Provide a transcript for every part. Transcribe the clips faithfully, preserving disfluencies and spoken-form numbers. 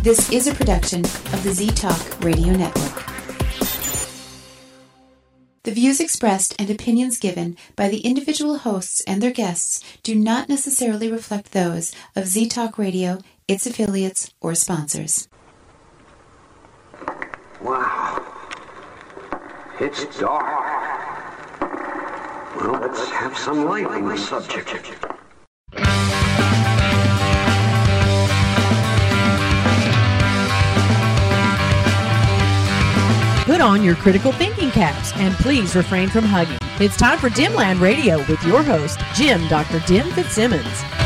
This is a production of the Z-Talk Radio Network. The views expressed and opinions given by the individual hosts and their guests do not necessarily reflect those of Z-Talk Radio, its affiliates, or sponsors. Wow. It's dark. Well, let's have some light on the subject. Put on your critical thinking caps and please refrain from hugging. It's time for Dimland Radio with your host, Jim Doctor Dim Fitzsimmons.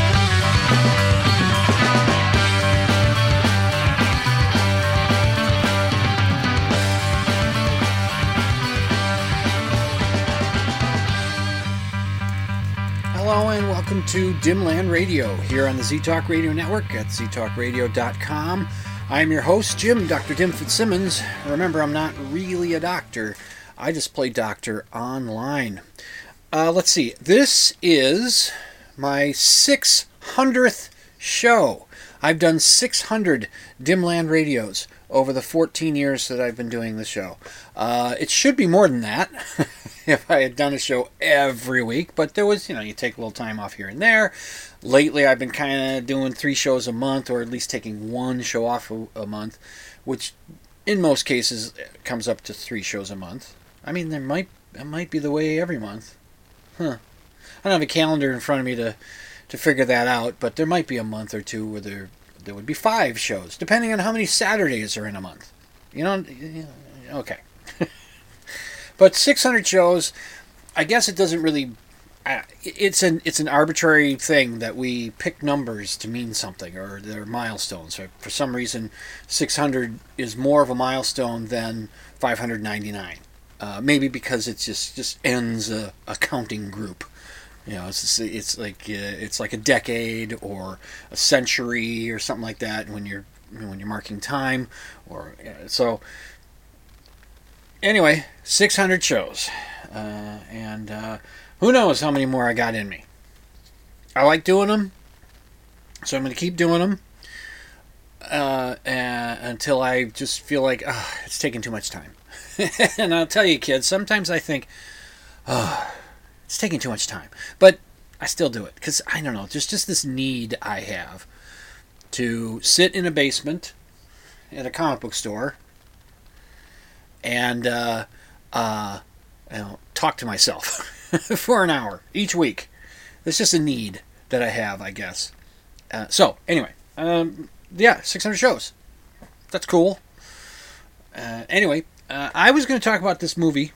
Hello and welcome to Dimland Radio here on the Z-Talk Radio Network at z talk radio dot com. I'm your host, Jim Doctor Dim Fitzsimmons. Remember, I'm not really a doctor. I just play doctor online. Uh, let's see. This is my six hundredth show. I've done six hundred Dimland Radios over the fourteen years that I've been doing the show. Uh, it should be more than that if I had done a show every week, but there was, you know, you take a little time off here and there. Lately, I've been kind of doing three shows a month, or at least taking one show off a, a month, which in most cases comes up to three shows a month. I mean, there might that might be the way every month. Huh. I don't have a calendar in front of me to, to figure that out, but there might be a month or two where there there would be five shows, depending on how many Saturdays are in a month. You know, okay. But six hundred shows, I guess it doesn't really... Uh, it's an it's an arbitrary thing that we pick numbers to mean something, or they're milestones. So for some reason, six hundred is more of a milestone than five hundred ninety-nine. Uh, maybe because it just just ends a, a counting group. You know, it's it's like uh, it's like a decade or a century or something like that when you're when you're marking time. Or uh, so. Anyway, six hundred shows, uh, and. Uh, Who knows how many more I got in me. I like doing them, so I'm going to keep doing them uh, uh, until I just feel like oh, it's taking too much time. And I'll tell you, kids, sometimes I think, oh, it's taking too much time. But I still do it, because, I don't know, just, just this need I have to sit in a basement at a comic book store and uh, uh, you know, talk to myself. For an hour each week. It's just a need that I have, I guess. Uh, so, anyway. Um, yeah, six hundred shows. That's cool. Uh, anyway, uh, I was going to talk about this movie,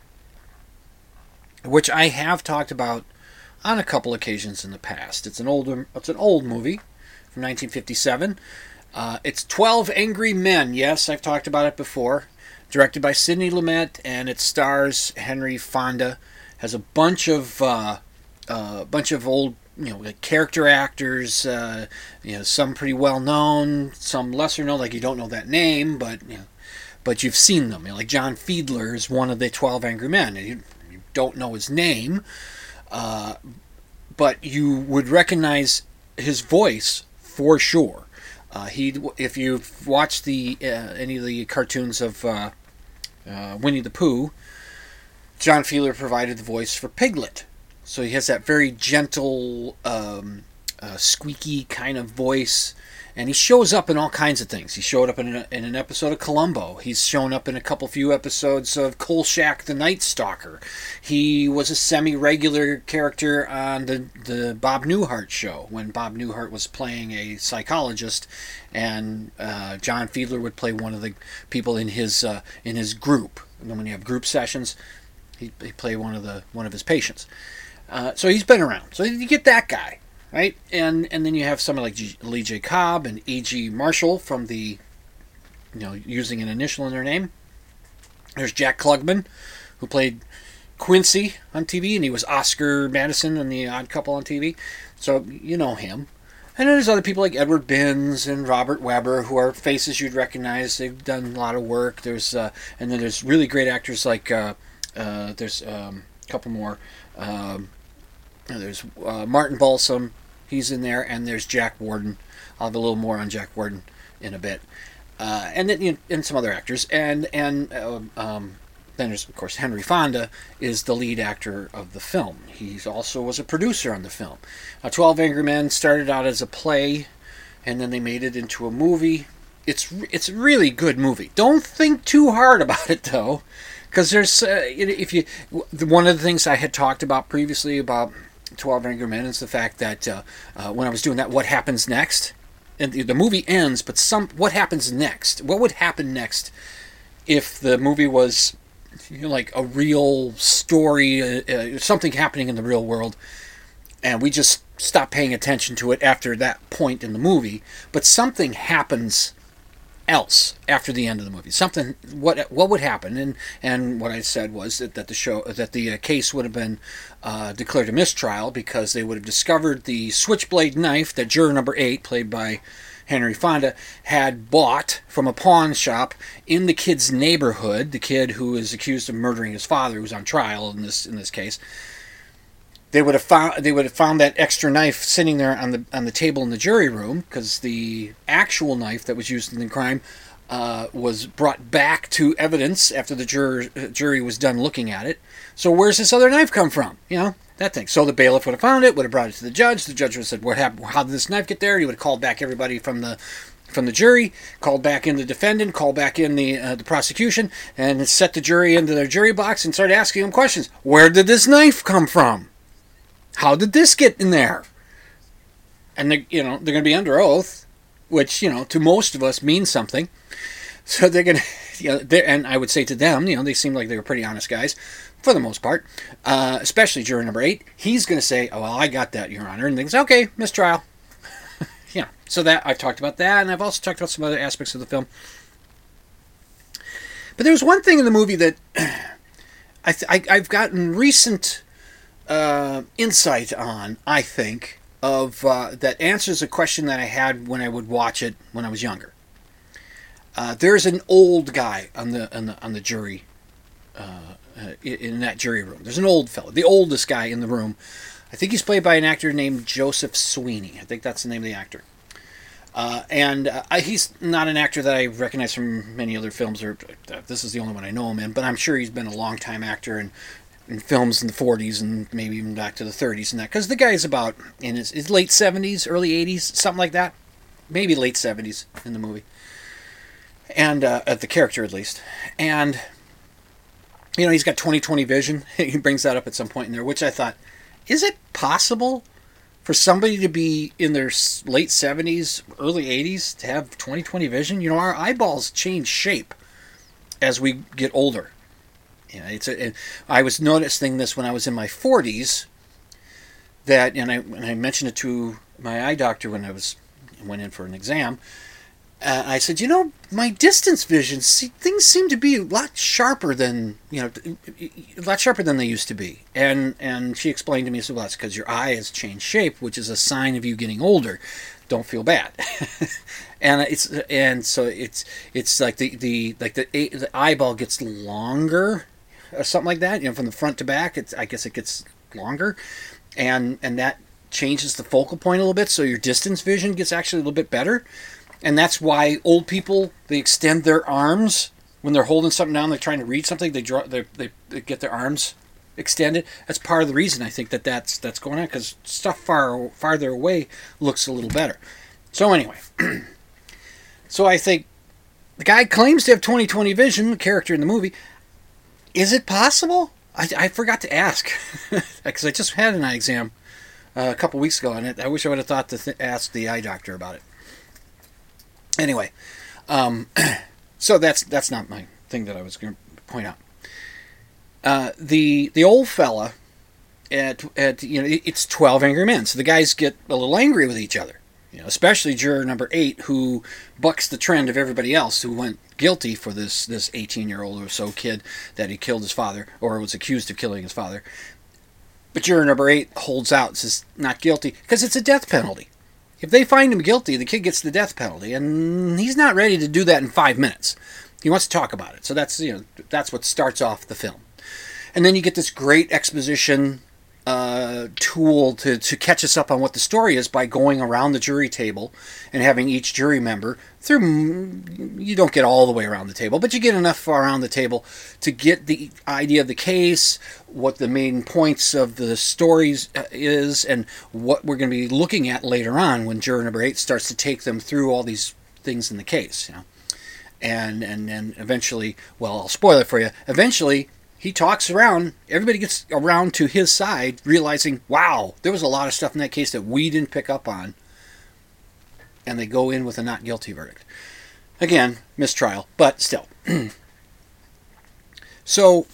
which I have talked about on a couple occasions in the past. It's an older, it's an old movie from nineteen fifty-seven. Uh, it's twelve Angry Men. Yes, I've talked about it before. Directed by Sidney Lumet, and it stars Henry Fonda. Has a bunch of uh, uh, bunch of old, you know, like character actors. Uh, you know, some pretty well known, some lesser known. Like you don't know that name, but you know, but you've seen them. You know, like John Fiedler is one of the twelve Angry Men. You, you don't know his name, uh, but you would recognize his voice for sure. Uh, he, if you've watched the uh, any of the cartoons of uh, uh, Winnie the Pooh. John Fiedler provided the voice for Piglet. So he has that very gentle, um, uh, squeaky kind of voice. And he shows up in all kinds of things. He showed up in, a, in an episode of Columbo. He's shown up in a couple few episodes of Kolchak the Night Stalker. He was a semi-regular character on the, the Bob Newhart show, when Bob Newhart was playing a psychologist, and uh, John Fiedler would play one of the people in his uh, in his group. And then when you have group sessions, he he played one of the one of his patients. Uh, so he's been around. So you get that guy. Right, and and then you have someone like G- Lee J. Cobb and E G. Marshall from the, you know, using an initial in their name. There's Jack Klugman, who played Quincy on T V, and he was Oscar Madison in The Odd Couple on T V. So you know him. And then there's other people like Edward Binns and Robert Webber, who are faces you'd recognize. They've done a lot of work. There's uh, and then there's really great actors like uh, uh, there's um, a couple more. Um, there's uh, Martin Balsam. He's in there, and there's Jack Warden. I'll have a little more on Jack Warden in a bit. uh, and then you know, and some other actors, and and uh, um, then there's of course Henry Fonda is the lead actor of the film. He also was a producer on the film. Uh, Twelve Angry Men started out as a play, and then they made it into a movie. It's it's a really good movie. Don't think too hard about it though, because there's uh, if you one of the things I had talked about previously about Twelve Angry Men is the fact that uh, uh, when I was doing that, what happens next, and the, the movie ends, but some what happens next? What would happen next if the movie was you know, like a real story, uh, uh, something happening in the real world, and we just stop paying attention to it after that point in the movie, but something happens else after the end of the movie. Something what what would happen, and and what I said was that, that the show that the uh, case would have been uh, declared a mistrial because they would have discovered the switchblade knife that juror number eight, played by Henry Fonda, had bought from a pawn shop in the kid's neighborhood. The kid who is accused of murdering his father, who's on trial in this in this case. They would have found they would have found that extra knife sitting there on the on the table in the jury room, because the actual knife that was used in the crime uh, was brought back to evidence after the juror, uh, jury was done looking at it. So where's this other knife come from? You know, that thing. So the bailiff would have found it, would have brought it to the judge. The judge would have said, "What happened? How did this knife get there?" He would have called back everybody from the from the jury, called back in the defendant, called back in the uh, the prosecution, and set the jury into their jury box and started asking them questions. Where did this knife come from? How did this get in there? And they, you know, they're going to be under oath, which, you know, to most of us means something. So they're going to, you know, and I would say to them, you know, they seem like they were pretty honest guys, for the most part, uh, especially juror number eight. He's going to say, "Oh, well, I got that, Your Honor," and they say, "Okay, mistrial." Yeah. So that I've talked about that, and I've also talked about some other aspects of the film. But there was one thing in the movie that I th- I, I've gotten recent Uh, insight on, I think, of uh, that answers a question that I had when I would watch it when I was younger. Uh, there's an old guy on the on the on the jury, uh, uh, in that jury room. There's an old fellow, the oldest guy in the room. I think he's played by an actor named Joseph Sweeney. I think that's the name of the actor. Uh, and uh, he's not an actor that I recognize from many other films, or uh, this is the only one I know him in. But I'm sure he's been a long time actor and. in films in the forties and maybe even back to the thirties and that, because the guy's about in his, his late seventies, early eighties, something like that, maybe late seventies in the movie, and uh, at the character at least. And you know, he's got twenty twenty vision. He brings that up at some point in there, which I thought, is it possible for somebody to be in their late seventies, early eighties to have twenty twenty vision? You know, our eyeballs change shape as we get older. Yeah, it's a, it, I was noticing this when I was in my forties. That, and I, and I mentioned it to my eye doctor when I was went in for an exam. Uh, I said, you know, my distance vision, see, things seem to be a lot sharper than you know, a lot sharper than they used to be. And and she explained to me, so well, that's because your eye has changed shape, which is a sign of you getting older. Don't feel bad. And it's and so it's it's like the, the like the the eyeball gets longer. Or something like that, you know, from the front to back. It's I guess it gets longer, and and that changes the focal point a little bit, so your distance vision gets actually a little bit better, and that's why old people, they extend their arms when they're holding something down, they're trying to read something, they draw, they they, they get their arms extended. That's part of the reason I think that that's that's going on, because stuff far farther away looks a little better. So anyway, so I think the guy claims to have twenty twenty vision, the character in the movie. Is it possible? I, I forgot to ask, because I just had an eye exam uh, a couple weeks ago, and it, I wish I would have thought to th- ask the eye doctor about it. Anyway, um, so that's that's not my thing that I was going to point out. Uh, the the old fella at at you know it's twelve Angry Men, so the guys get a little angry with each other. You know, especially juror number eight, who bucks the trend of everybody else who went guilty for this this eighteen-year-old or so kid that he killed his father, or was accused of killing his father. But juror number eight holds out and says not guilty because it's a death penalty. If they find him guilty, the kid gets the death penalty, and he's not ready to do that in five minutes. He wants to talk about it. So that's you know that's what starts off the film, and then you get this great exposition uh, tool to, to catch us up on what the story is by going around the jury table and having each jury member through. You don't get all the way around the table, but you get enough around the table to get the idea of the case, what the main points of the stories is, and what we're going to be looking at later on when juror number eight starts to take them through all these things in the case. You know? And and then eventually, well, I'll spoil it for you. Eventually, he talks around. Everybody gets around to his side, realizing, wow, there was a lot of stuff in that case that we didn't pick up on. And they go in with a not guilty verdict. Again, mistrial, but still. So,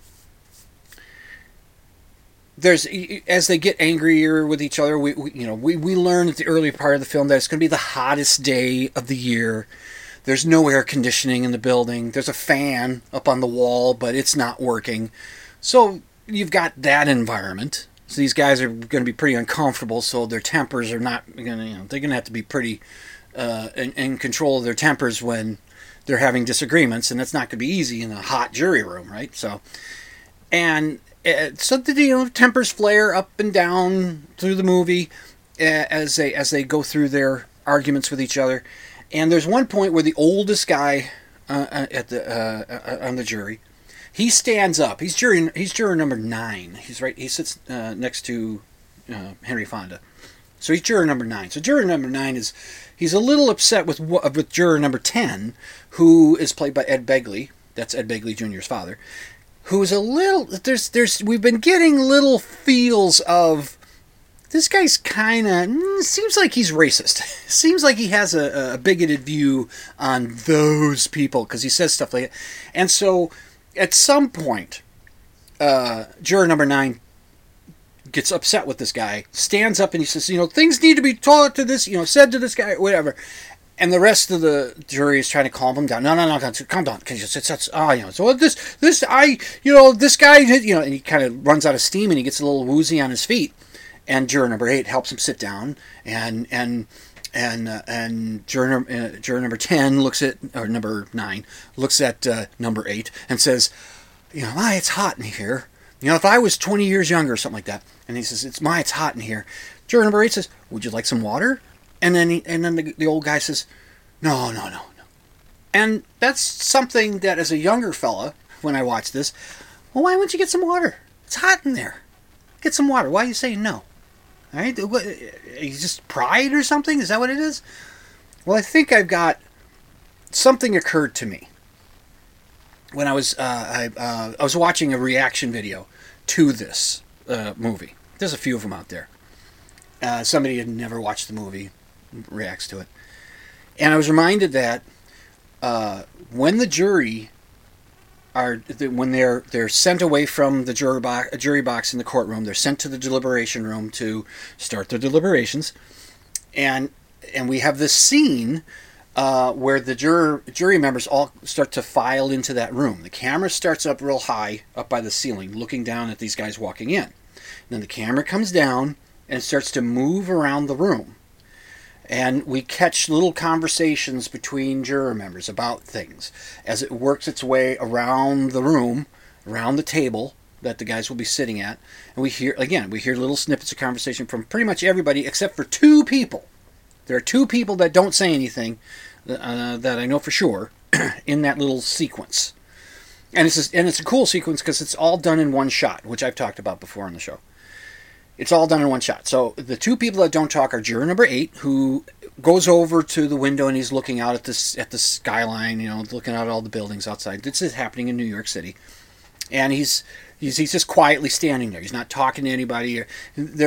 there's as they get angrier with each other, we, we you know we, we learn at the early part of the film that it's going to be the hottest day of the year. There's no air conditioning in the building. There's a fan up on the wall, but it's not working. So you've got that environment. So these guys are going to be pretty uncomfortable. So their tempers are not going to, you know, they're going to have to be pretty uh, in, in control of their tempers when they're having disagreements, and that's not going to be easy in a hot jury room, right? So, and uh, so the you know tempers flare up and down through the movie uh, as they as they go through their arguments with each other. And there's one point where the oldest guy uh, at the uh, on the jury, he stands up. He's jury he's juror number nine. He's right. He sits uh, next to uh, Henry Fonda, so he's juror number nine. So juror number nine is he's a little upset with with juror number ten, who is played by Ed Begley. That's Ed Begley Junior's father, who's a little there's there's we've been getting little feels of. This guy's kind of, seems like he's racist. Seems like he has a, a bigoted view on those people, because he says stuff like that. And so, at some point, uh, juror number nine gets upset with this guy, stands up and he says, you know, things need to be taught to this, you know, said to this guy, whatever. And the rest of the jury is trying to calm him down. No, no, no, no calm down. Can you just, it's, it's, oh, you know, so this, this, I, you know, this guy, you know, and he kind of runs out of steam and he gets a little woozy on his feet. And juror number eight helps him sit down, and and and uh, and juror, uh, juror number ten looks at, or number nine looks at uh, number eight and says, you know, my, it's hot in here. You know, if I was twenty years younger or something like that, and he says, it's my, it's hot in here. Juror number eight says, would you like some water? And then he, and then the, the old guy says, no, no, no, no. And that's something that as a younger fella, when I watched this, well, why wouldn't you get some water? It's hot in there. Get some water. Why are you saying no? All right, what, is just pride or something? Is that what it is? Well, I think I've got something occurred to me when I was uh, I uh, I was watching a reaction video to this uh, movie. There's a few of them out there. Uh, somebody had never watched the movie reacts to it, and I was reminded that uh, when the jury are when they're they're sent away from the jury box, jury box in the courtroom, they're sent to the deliberation room to start their deliberations, and and we have this scene uh, where the juror jury members all start to file into that room. The camera starts up real high, up by the ceiling, looking down at these guys walking in. And then the camera comes down and starts to move around the room. And we catch little conversations between juror members about things as it works its way around the room, around the table that the guys will be sitting at. And we hear, again, we hear little snippets of conversation from pretty much everybody except for two people. There are two people that don't say anything uh, that I know for sure in that little sequence. And it's a, and it's a cool sequence because it's all done in one shot, which I've talked about before on the show. It's all done in one shot. So the two people that don't talk are juror number eight, who goes over to the window and he's looking out at this at the skyline, you know, looking out at all the buildings outside. This is happening in New York City, and he's he's he's just quietly standing there. He's not talking to anybody. There,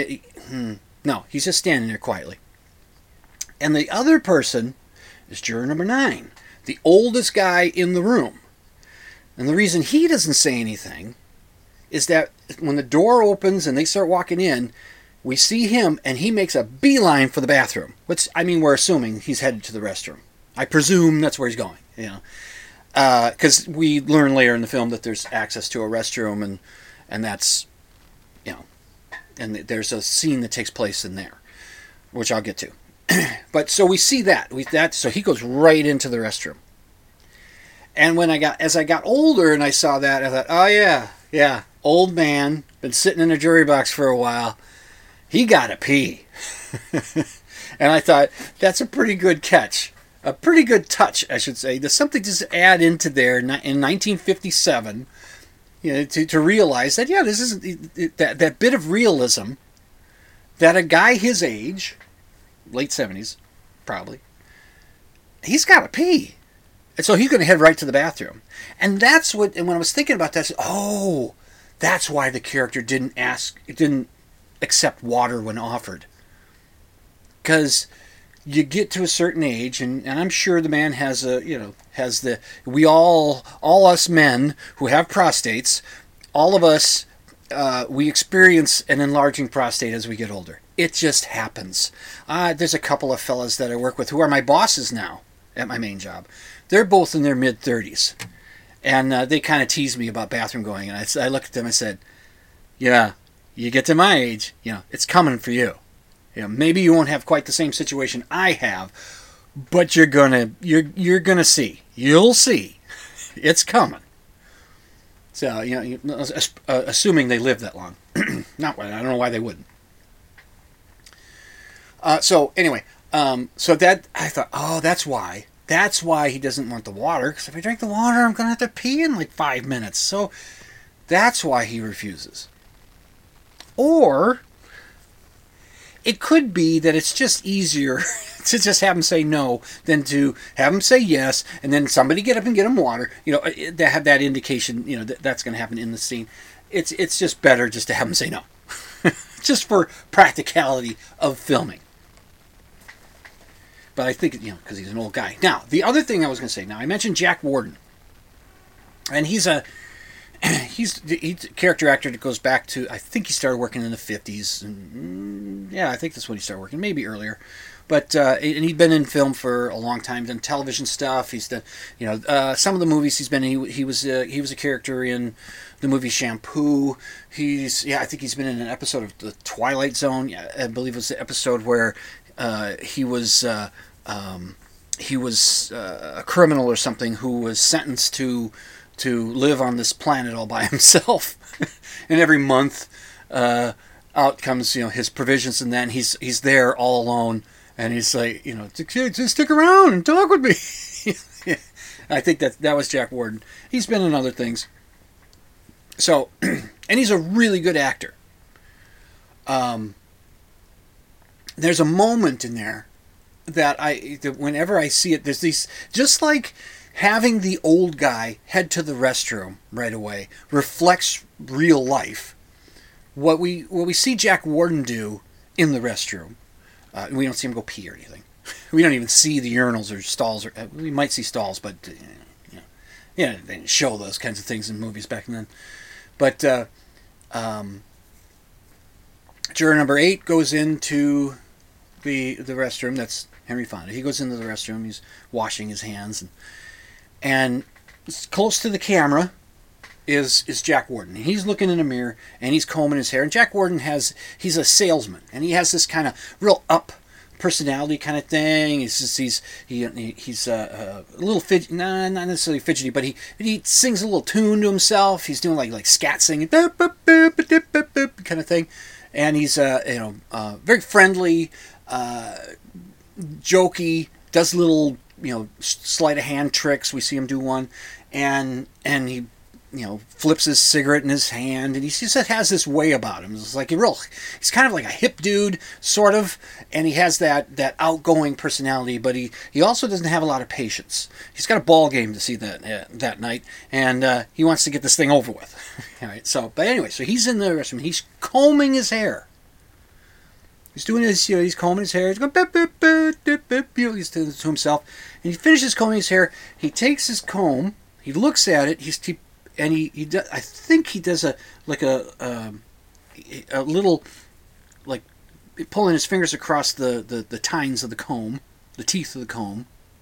no, he's just standing there quietly. And the other person is juror number nine, the oldest guy in the room. And the reason he doesn't say anything is that when the door opens and they start walking in, we see him and he makes a beeline for the bathroom. Which, I mean, we're assuming he's headed to the restroom. I presume that's where he's going, you know. Because uh, we learn later in the film that there's access to a restroom, and and that's, you know, and there's a scene that takes place in there, which I'll get to. But so we see that. we that So he goes right into the restroom. And when I got, as I got older and I saw that, I thought, oh yeah, yeah, old man, been sitting in a jury box for a while. He got to pee. And I thought, that's a pretty good catch. A pretty good touch, I should say. There's something to add into there in nineteen fifty-seven, you know, to, to realize that, yeah, this is that, that bit of realism that a guy his age, late seventies, probably, he's got to pee. And so he's going to head right to the bathroom. And that's what, and when I was thinking about that, I said, oh, that's why the character didn't ask, didn't accept water when offered. Because you get to a certain age, and, and I'm sure the man has a, you know, has the, we all, all us men who have prostates, all of us, uh, we experience an enlarging prostate as we get older. It just happens. Uh, there's a couple of fellas that I work with who are my bosses now at my main job. They're both in their mid-thirties. And uh, they kind of tease me about bathroom going. And I, I looked at them and said, yeah, you get to my age, you know, it's coming for you. You know, maybe you won't have quite the same situation I have, but you're gonna you're you're gonna see. You'll see. It's coming. So, you know, uh, assuming they live that long. Not I don't know why they wouldn't. Uh, so anyway, um, so that I thought, oh, that's why. That's why he doesn't want the water, because if I drink the water, I'm gonna have to pee in like five minutes. So that's why he refuses. Or it could be that it's just easier to just have him say no than to have him say yes, and then somebody get up and get him water. You know, that have that indication. You know that that's going to happen in the scene. It's it's just better just to have him say no, just for practicality of filming. But I think, you know, because he's an old guy. Now, the other thing I was going to say. Now, I mentioned Jack Warden, and he's a he's, he's a character actor that goes back to, I think he started working in the fifties. And, yeah, I think that's when he started working, maybe earlier. But uh, and he'd been in film for a long time, done television stuff. He's done, you know, uh, some of the movies he's been in. He, he was uh, he was a character in the movie Shampoo. He's yeah, I think he's been in an episode of The Twilight Zone. Yeah, I believe it was the episode where uh, he was uh, um, he was uh, a criminal or something who was sentenced to to live on this planet all by himself, and every month uh, out comes, you know, his provisions, and then he's he's there all alone. And he's like, you know, just stick around and talk with me. I think that that was Jack Warden. He's been in other things. So, and he's a really good actor. Um, there's a moment in there that I, that whenever I see it, there's these, just like having the old guy head to the restroom right away reflects real life. What we what we see Jack Warden do in the restroom. Uh, we don't see him go pee or anything. We don't even see the urinals or stalls. Or uh, we might see stalls, but uh, you know, yeah, they didn't show those kinds of things in movies back then. But uh, um, juror number eight goes into the the restroom. That's Henry Fonda. He goes into the restroom. He's washing his hands, and and close to the camera is is Jack Warden. He's looking in a mirror and he's combing his hair. And Jack Warden has he's a salesman, and he has this kind of real up personality kind of thing. He's just he's he he's uh, a little fidgety, nah, not necessarily fidgety, but he he sings a little tune to himself. He's doing like like scat singing kind of thing, and he's uh you know uh, very friendly, uh, jokey, does little you know sleight of hand tricks. We see him do one, and and he. You know, flips his cigarette in his hand, and he just has this way about him. It's like a real, he's kind of like a hip dude, sort of, and he has that, that outgoing personality, but he, he also doesn't have a lot of patience. He's got a ball game to see that uh, that night, and uh, he wants to get this thing over with. All right, so, but anyway, so he's in the restroom, he's combing his hair. He's doing his, you know, he's combing his hair, he's going, beep, beep, beep, beep, beep, beep, he's to, to himself, and he finishes combing his hair, he takes his comb, he looks at it, he's, he And he, he does, I think he does a like a um, a little like pulling his fingers across the, the, the tines of the comb, the teeth of the comb,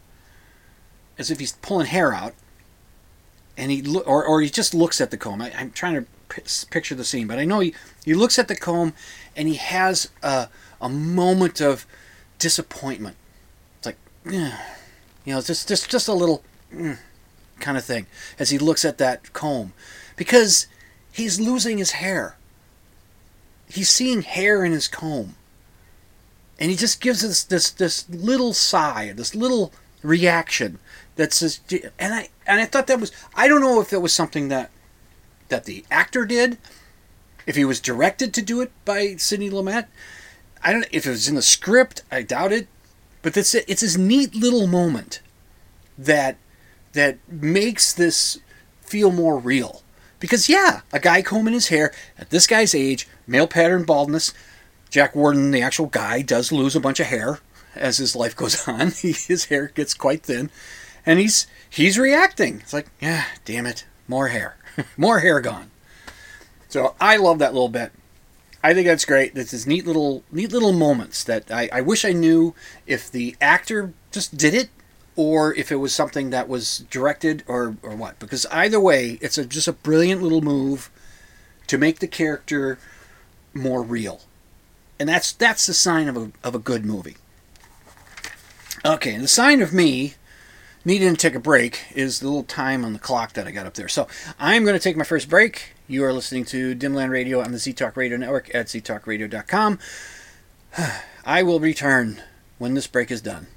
as if he's pulling hair out. And he lo- or or he just looks at the comb. I, I'm trying to p- picture the scene, but I know he, he looks at the comb and he has a a moment of disappointment. It's like, you know, just just just a little. Mm, kind of thing as he looks at that comb, because he's losing his hair. He's seeing hair in his comb. And he just gives us this this little sigh, this little reaction that says, and I and I thought that was, I don't know if it was something that that the actor did, if he was directed to do it by Sidney Lumet. I don't know if it was in the script. I doubt it. But it's it's this neat little moment that that makes this feel more real. Because yeah, a guy combing his hair at this guy's age, male pattern baldness. Jack Warden, the actual guy, does lose a bunch of hair as his life goes on. His hair gets quite thin, and he's he's reacting. It's like, yeah, damn it, more hair, more hair gone. So I love that little bit. I think that's great. That's this neat little neat little moments that I, I wish I knew if the actor just did it or if it was something that was directed or or what. Because either way, it's a, just a brilliant little move to make the character more real. And that's that's the sign of a of a good movie. Okay, and the sign of me needing to take a break is the little time on the clock that I got up there. So I'm going to take my first break. You are listening to Dimland Radio on the Z Talk Radio Network at z talk radio dot com. I will return when this break is done.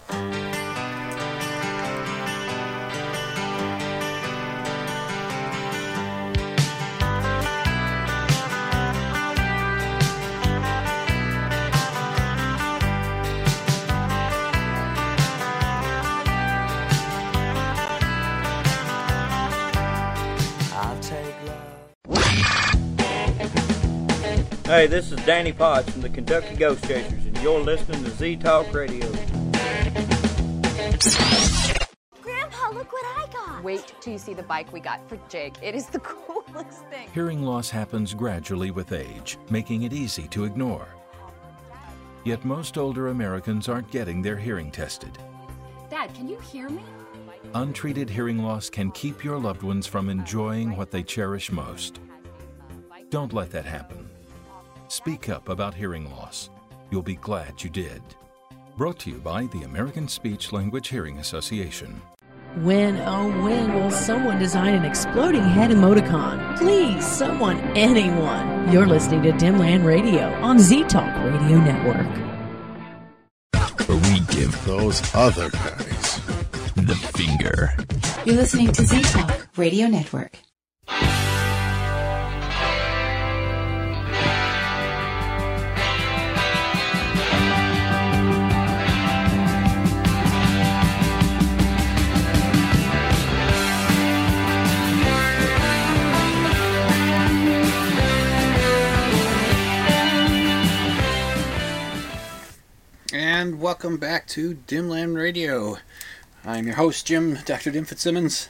Hey, this is Danny Potts from the Kentucky Ghost Chasers, and you're listening to Z Talk Radio. Grandpa, look what I got! Wait till you see the bike we got for Jake. It is the coolest thing. Hearing loss happens gradually with age, making it easy to ignore. Yet most older Americans aren't getting their hearing tested. Dad, can you hear me? Untreated hearing loss can keep your loved ones from enjoying what they cherish most. Don't let that happen. Speak up about hearing loss. You'll be glad you did. Brought to you by the American Speech Language Hearing Association. When, oh when will someone design an exploding head emoticon? Please, someone, anyone. You're listening to Dimland Radio on Z Talk Radio Network. Where we give those other guys the finger. You're listening to Z Talk Radio Network. And welcome back to Dimland Radio. I'm your host, Jim, Doctor Dim Fitzsimmons.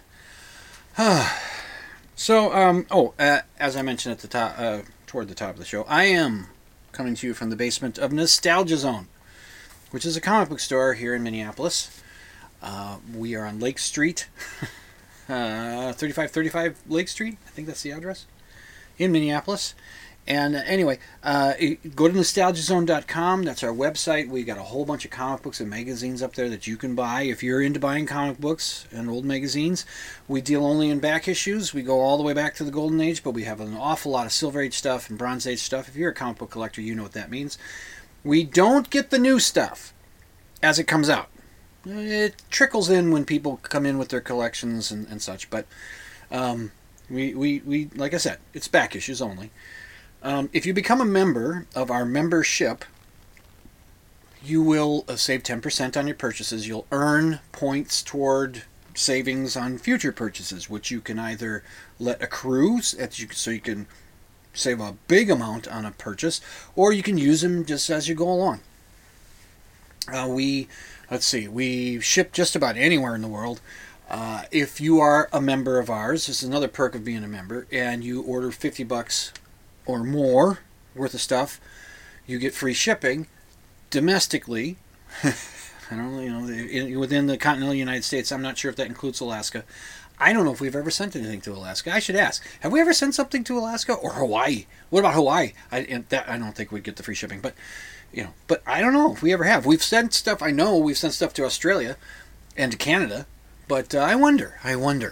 so, um, oh, uh, as I mentioned at the top, uh, toward the top of the show, I am coming to you from the basement of Nostalgia Zone, which is a comic book store here in Minneapolis. Uh, we are on Lake Street, uh, thirty-five thirty-five Lake Street. I think that's the address in Minneapolis. And uh, anyway, uh, go to nostalgia zone dot com. That's our website. We got a whole bunch of comic books and magazines up there that you can buy if you're into buying comic books and old magazines. We deal only in back issues. We go all the way back to the Golden Age, but we have an awful lot of Silver Age stuff and Bronze Age stuff. If you're a comic book collector, you know what that means. We don't get the new stuff as it comes out. It trickles in when people come in with their collections and, and such, but um, we, we, we, like I said, it's back issues only. Um, if you become a member of our membership, you will uh, save ten percent on your purchases. You'll earn points toward savings on future purchases, which you can either let accrue so you can save a big amount on a purchase, or you can use them just as you go along. Uh, we, let's see, we ship just about anywhere in the world. Uh, if you are a member of ours, this is another perk of being a member, and you order fifty bucks or more worth of stuff, you get free shipping domestically. I don't know, you know, in, within the continental United States. I'm not sure if that includes Alaska. I don't know if we've ever sent anything to Alaska. I should ask. Have we ever sent something to Alaska or Hawaii? What about Hawaii? I and that I don't think we'd get the free shipping, but you know, but I don't know if we ever have. We've sent stuff. I know we've sent stuff to Australia and to Canada, but uh, I wonder. I wonder.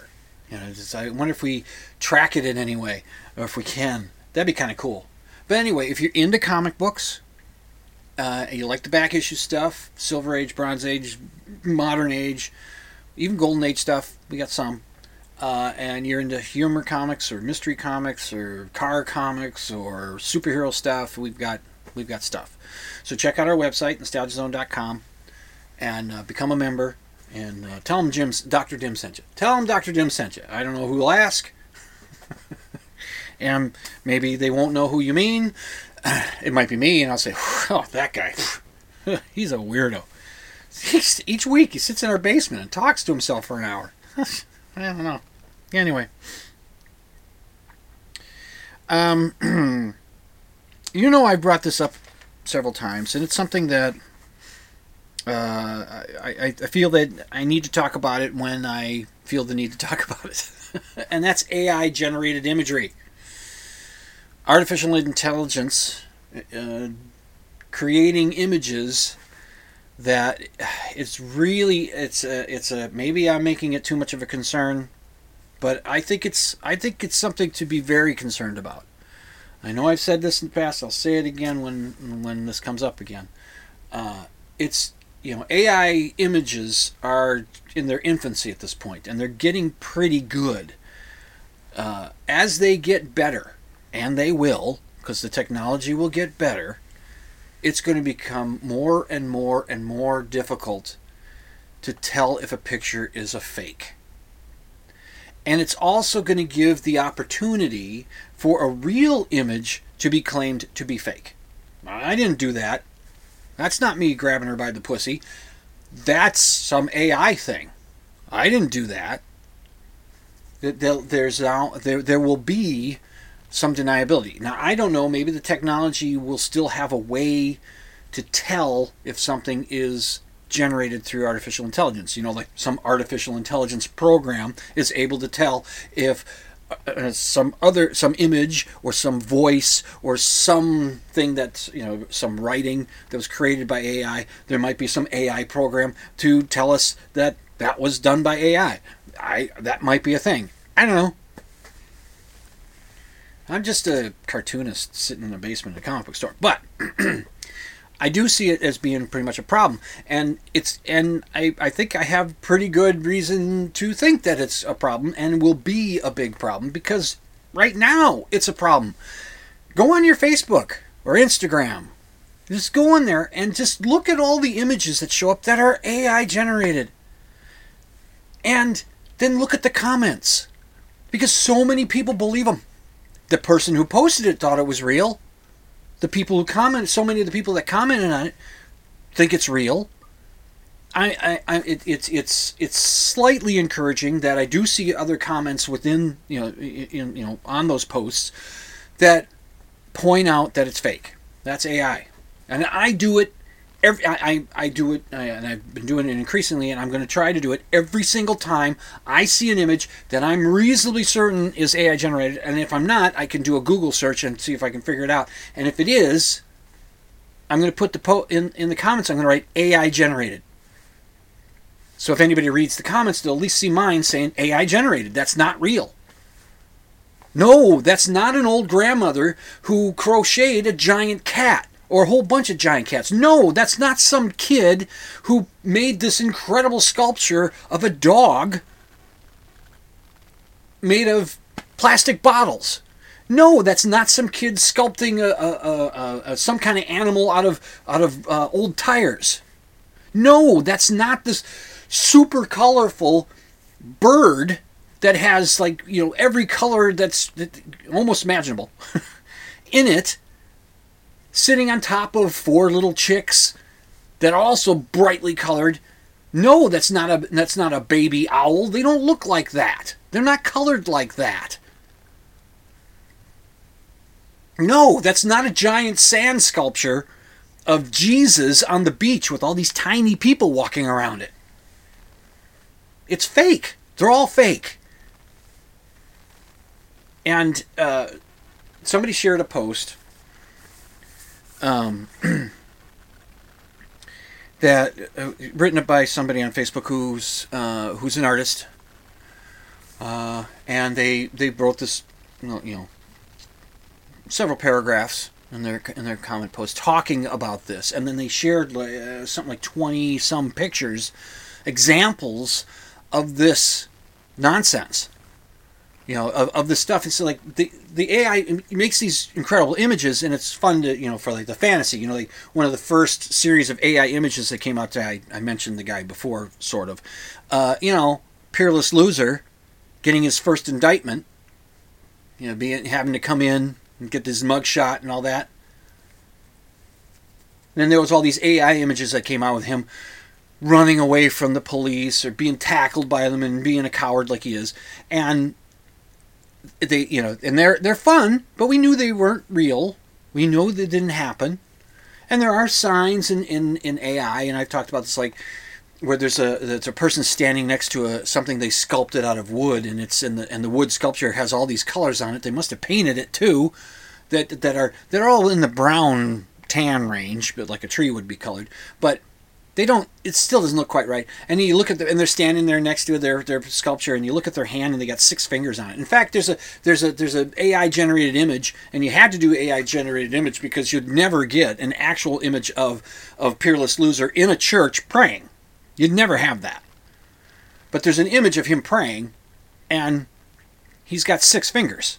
You know, just, I wonder if we track it in any way, or if we can. That'd be kind of cool. But anyway, if you're into comic books, uh, and you like the back issue stuff, Silver Age, Bronze Age, Modern Age, even Golden Age stuff, we got some. Uh, and you're into humor comics or mystery comics or car comics or superhero stuff, we've got we've got stuff. So check out our website, nostalgia zone dot com, and uh, become a member. And uh, tell them Jim's, Doctor Dim sent you. Tell them Doctor Dim sent you. I don't know who will ask. And maybe they won't know who you mean. It might be me, and I'll say, oh, that guy. He's a weirdo. He's, each week he sits in our basement and talks to himself for an hour. I don't know. Anyway. Um, you know, I brought this up several times, and it's something that uh, I, I feel that I need to talk about it when I feel the need to talk about it. And that's A I-generated imagery. Artificial intelligence uh, creating images that it's really, it's a, it's a, maybe I'm making it too much of a concern, but I think it's, I think it's something to be very concerned about. I know I've said this in the past, I'll say it again when, when this comes up again. Uh, it's, you know, A I images are in their infancy at this point, and they're getting pretty good. Uh, as they get better, and they will, because the technology will get better, it's going to become more and more and more difficult to tell if a picture is a fake. And it's also going to give the opportunity for a real image to be claimed to be fake. I didn't do that. That's not me grabbing her by the pussy. That's some A I thing. I didn't do that. There's now, there, there will be some deniability. Now, I don't know, maybe the technology will still have a way to tell if something is generated through artificial intelligence. You know, like some artificial intelligence program is able to tell if uh, some other, some image or some voice or something that's, you know, some writing that was created by A I, there might be some A I program to tell us that that was done by A I. I, that might be a thing. I don't know. I'm just a cartoonist sitting in a basement at a comic book store. But I do see it as being pretty much a problem. And it's and I, I think I have pretty good reason to think that it's a problem and will be a big problem, because right now it's a problem. Go on your Facebook or Instagram. Just go in there and just look at all the images that show up that are A I generated. And then look at the comments. Because so many people believe them. The person who posted it thought it was real. The people who commented, so many of the people that commented on it think it's real. I, I, I it, it's, it's, it's slightly encouraging that I do see other comments within, you know, in, you know, on those posts that point out that it's fake. That's A I, and I do it. Every, I, I, I do it, and I've been doing it increasingly, and I'm going to try to do it every single time I see an image that I'm reasonably certain is A I generated, and if I'm not, I can do a Google search and see if I can figure it out. And if it is, I'm going to put the po- in, in the comments, I'm going to write A I generated. So if anybody reads the comments, they'll at least see mine saying A I generated. That's not real. No, that's not an old grandmother who crocheted a giant cat. Or a whole bunch of giant cats. No, that's not some kid who made this incredible sculpture of a dog made of plastic bottles. No, that's not some kid sculpting a, a, a, a, some kind of animal out of out of uh, old tires. No, that's not this super colorful bird that has, like, you know, every color that's that, almost imaginable in it. Sitting on top of four little chicks that are also brightly colored. No, that's not a that's not a baby owl. They don't look like that. They're not colored like that. No, that's not a giant sand sculpture of Jesus on the beach with all these tiny people walking around it. It's fake. They're all fake. And uh, somebody shared a post Um, that uh, written by somebody on Facebook who's uh, who's an artist, uh, and they they wrote this, you know, you know, several paragraphs in their in their comment post talking about this, and then they shared like, uh, something like twenty some pictures, examples of this nonsense. You know, of, of the stuff. It's like the the A I makes these incredible images, and it's fun to, you know, for like the fantasy. You know, like one of the first series of A I images that came out. I, I mentioned the guy before, sort of. Uh, you know, Peerless Loser getting his first indictment. You know, being having to come in and get his mugshot and all that. And then there was all these A I images that came out with him running away from the police or being tackled by them and being a coward like he is, and they, you know, and they're they're fun, but we knew they weren't real. We know they didn't happen, and there are signs in, in, in A I, and I've talked about this, like where there's a there's a person standing next to a something they sculpted out of wood, and it's in the and the wood sculpture has all these colors on it. They must have painted it too, that that are they're all in the brown tan range, but like a tree would be colored, but they don't, it still doesn't look quite right. And you look at them, and they're standing there next to their, their sculpture, and you look at their hand, and they got six fingers on it. In fact, there's a there's a there's an A I generated image, and you had to do A I generated image because you'd never get an actual image of of Peerless Loser in a church praying. You'd never have that. But there's an image of him praying, and he's got six fingers.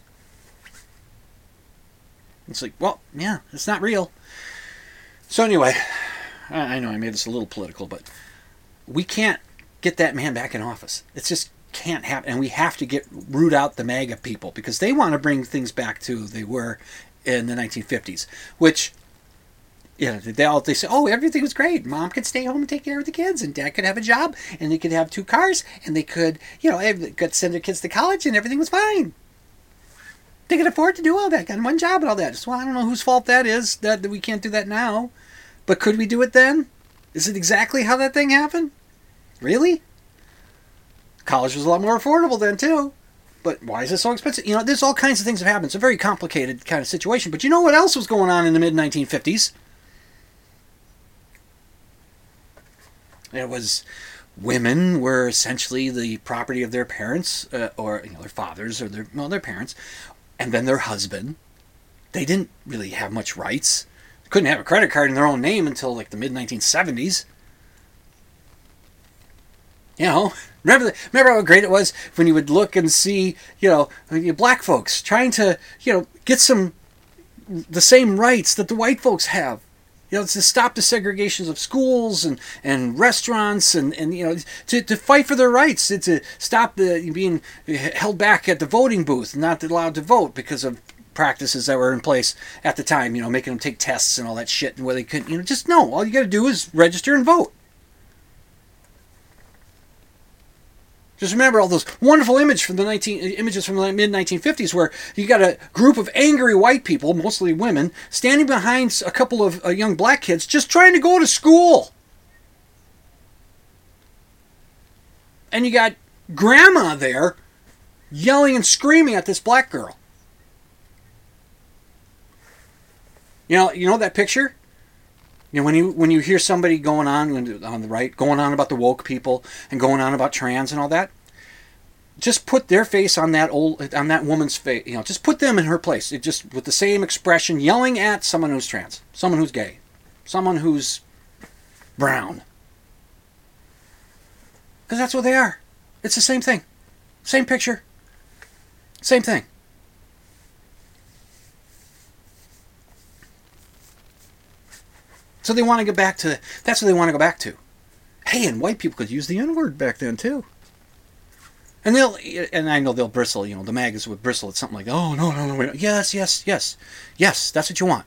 It's like, well, yeah, it's not real. So anyway, I know I made this a little political, but we can't get that man back in office. It just can't happen. And we have to get root out the MAGA people because they want to bring things back to they were in the nineteen fifties, which, you know, they all they say, oh, everything was great. Mom could stay home and take care of the kids, and Dad could have a job, and they could have two cars, and they could, you know, they could send their kids to college, and everything was fine. They could afford to do all that, got one job and all that. So I don't know whose fault that is that we can't do that now. But could we do it then? Is it exactly how that thing happened? Really? College was a lot more affordable then, too. But why is it so expensive? You know, there's all kinds of things that happen. It's a very complicated kind of situation. But you know what else was going on in the mid nineteen fifties? It was women were essentially the property of their parents, uh, or you know, their fathers, or their well, their parents, and then their husband. They didn't really have much rights. Couldn't have a credit card in their own name until like the mid nineteen seventies. You know, remember the, remember how great it was when you would look and see, you know, black folks trying to, you know, get some the same rights that the white folks have. You know, to stop the segregations of schools and, and restaurants and, and you know, to, to fight for their rights, to, to stop the being held back at the voting booth, not allowed to vote because of practices that were in place at the time, you know, making them take tests and all that shit, and where they couldn't, you know, just no, all you got to do is register and vote. Just remember all those wonderful image from the nineteen images from the mid nineteen fifties where you got a group of angry white people, mostly women, standing behind a couple of uh, young black kids just trying to go to school. And you got grandma there yelling and screaming at this black girl. You know, you know that picture? You know, when you when you hear somebody going on on the right, going on about the woke people and going on about trans and all that, just put their face on that old on that woman's face. You know, just put them in her place. It just with the same expression, yelling at someone who's trans, someone who's gay, someone who's brown, because that's what they are. It's the same thing, same picture, same thing. So they want to get back to, that's what they want to go back to. Hey, and white people could use the N-word back then too. And they'll, and I know they'll bristle, you know, the magas would bristle at something like, oh, no, no, no, wait, yes, yes, yes, yes, that's what you want.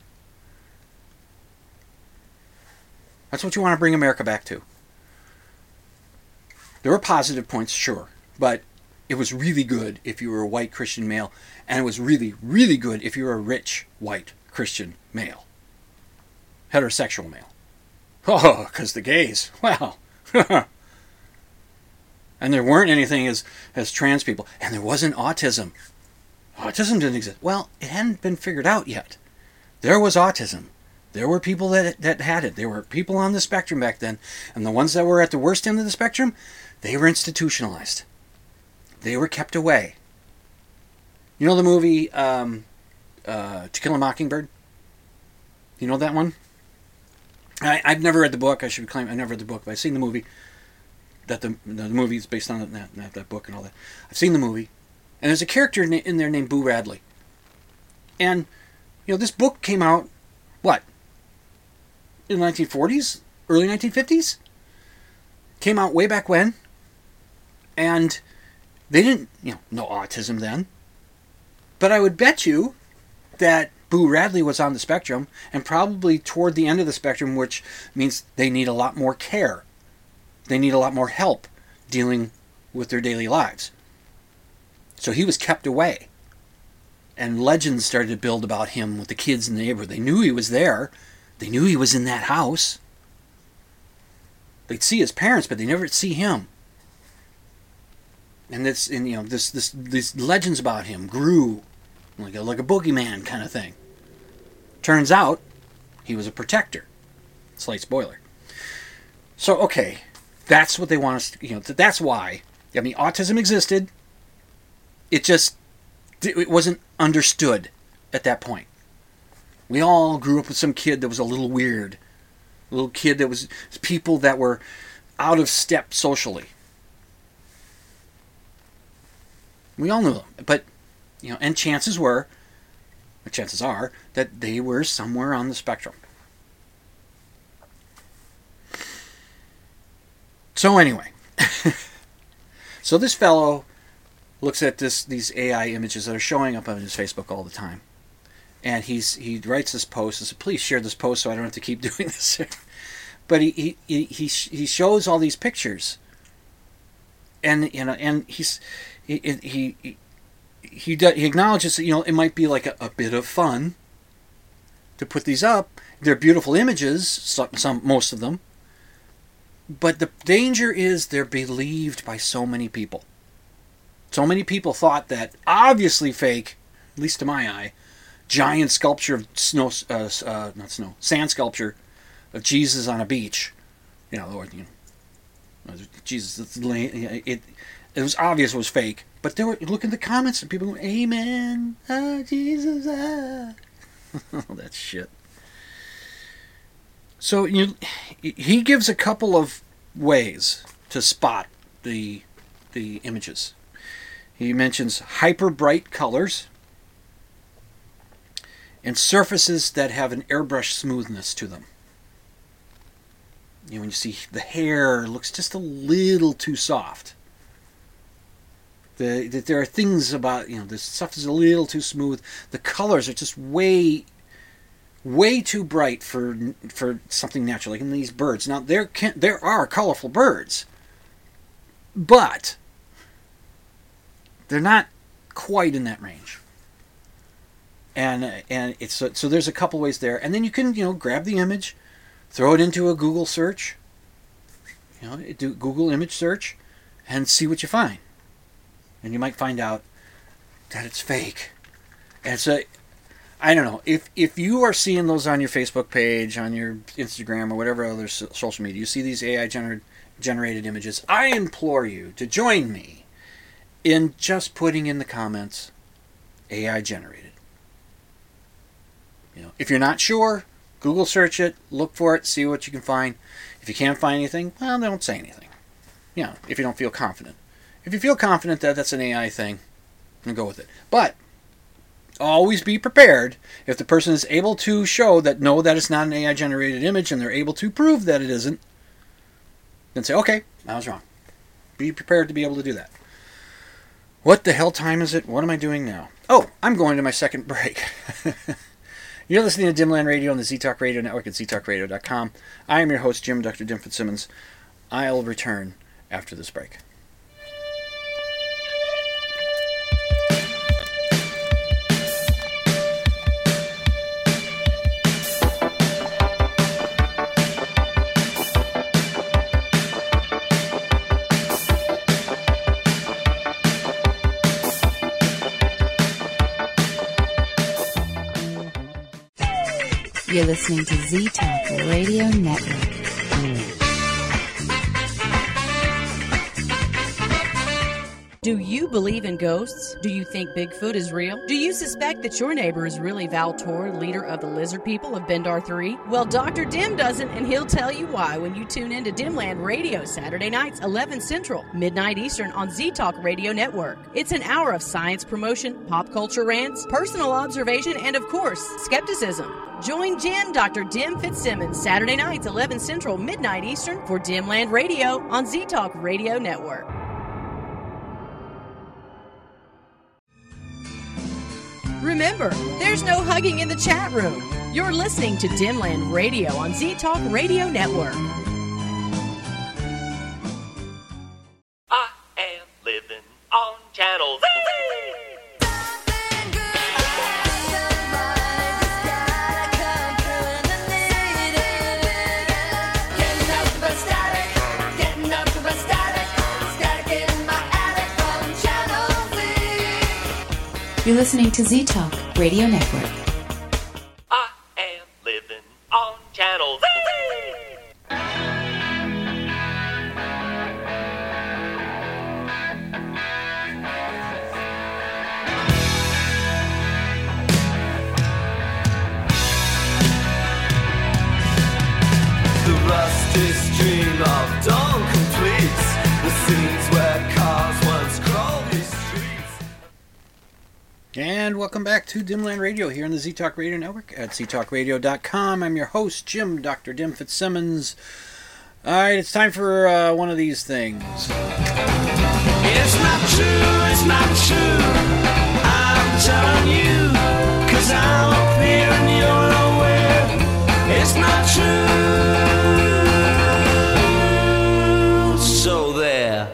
That's what you want to bring America back to. There were positive points, sure, but it was really good if you were a white Christian male, and it was really, really good if you were a rich white Christian male. Heterosexual male. Oh, because the gays. Wow. And there weren't anything as, as trans people. And there wasn't autism. Autism didn't exist. Well, it hadn't been figured out yet. There was autism. There were people that, that had it. There were people on the spectrum back then. And the ones that were at the worst end of the spectrum, they were institutionalized. They were kept away. You know the movie um, uh, To Kill a Mockingbird? You know that one? I, I've never read the book. I should claim I never read the book, but I've seen the movie. That the the movie is based on that, that that book and all that. I've seen the movie, and there's a character in, in there named Boo Radley. And you know this book came out what in the nineteen forties, early nineteen fifties. Came out way back when, and they didn't you know know autism then. But I would bet you that Boo Radley was on the spectrum, and probably toward the end of the spectrum, which means they need a lot more care. They need a lot more help dealing with their daily lives. So he was kept away. And legends started to build about him with the kids in the neighborhood. They knew he was there. They knew he was in that house. They'd see his parents, but they never see him. And this, and you know, this, this, these legends about him grew like a, like a boogeyman kind of thing. Turns out, he was a protector. Slight spoiler. So, okay, that's what they want us to, you know, that's why. I mean, autism existed. It just, it wasn't understood at that point. We all grew up with some kid that was a little weird. A little kid that was, people that were out of step socially. We all knew them. But, you know, and chances were, or chances are, that they were somewhere on the spectrum. So anyway, so this fellow looks at this these A I images that are showing up on his Facebook all the time, and he's he writes this post and says, "Please share this post so I don't have to keep doing this." But he he he he, he shows all these pictures, and you know, and he's he he he he, does, he acknowledges that you know it might be like a, a bit of fun to put these up. They're beautiful images, some, some most of them. But the danger is they're believed by so many people. So many people thought that obviously fake, at least to my eye, giant sculpture of snow, uh, uh, not snow, sand sculpture of Jesus on a beach. You know, or, you know, Jesus, it, it, it was obvious it was fake. But they were, look at the comments and people going, amen, ah, Jesus, ah. All that shit. So you, he gives a couple of ways to spot the the images. He mentions hyper bright colors and surfaces that have an airbrush smoothness to them. You know, when you see the hair looks just a little too soft. The, that there are things about, you know, this stuff is a little too smooth. The colors are just way way too bright for for something natural, like in these birds. Now there can there are colorful birds, but they're not quite in that range. And and it's so, so there's a couple ways there, and then you can you know grab the image, throw it into a Google search, you know, do Google image search, and see what you find, and you might find out that it's fake. And it's a I don't know, if if you are seeing those on your Facebook page, on your Instagram, or whatever other so- social media, you see these A I gener- generated images, I implore you to join me in just putting in the comments, A I generated. You know, if you're not sure, Google search it, look for it, see what you can find. If you can't find anything, well, don't say anything. You know, if you don't feel confident. If you feel confident that that's an A I thing, then go with it. But always be prepared. If the person is able to show that no, that is not an A I generated image, and they're able to prove that it isn't, then say, okay, I was wrong. Be prepared to be able to do that. What the hell time is it? What am I doing now? Oh, I'm going to my second break. You're listening to Dimland Radio on the Z-Talk Radio Network at z talk radio dot com. I am your host, Jim, Doctor Dim Fitzsimmons. I'll return after this break. You're listening to Z-Talk Radio Network. Do you believe in ghosts? Do you think Bigfoot is real? Do you suspect that your neighbor is really Val Torn, leader of the lizard people of Bendar three? Well, Doctor Dim doesn't, and he'll tell you why when you tune in to Dimland Radio Saturday nights, eleven Central, midnight Eastern on Z-Talk Radio Network. It's an hour of science promotion, pop culture rants, personal observation, and of course, skepticism. Join Jim, Doctor Dim Fitzsimmons, Saturday nights, eleven Central, midnight Eastern for Dimland Radio on Z-Talk Radio Network. Remember, there's no hugging in the chat room. You're listening to Dimland Radio on Z-Talk Radio Network. I am living on Channel Z. You're listening to Z-Talk Radio Network. I am living on Channel Z. The rusty stream of dawn completes the scenes where cars once crawled these streets. And welcome back to Dimland Radio here on the Z-Talk Radio Network at z talk radio dot com. I'm your host, Jim, Doctor Dim Fitzsimmons. All right, it's time for uh, one of these things. It's not true, it's not true. I'm telling you, cause I'm up here and you're nowhere. It's not true. So there.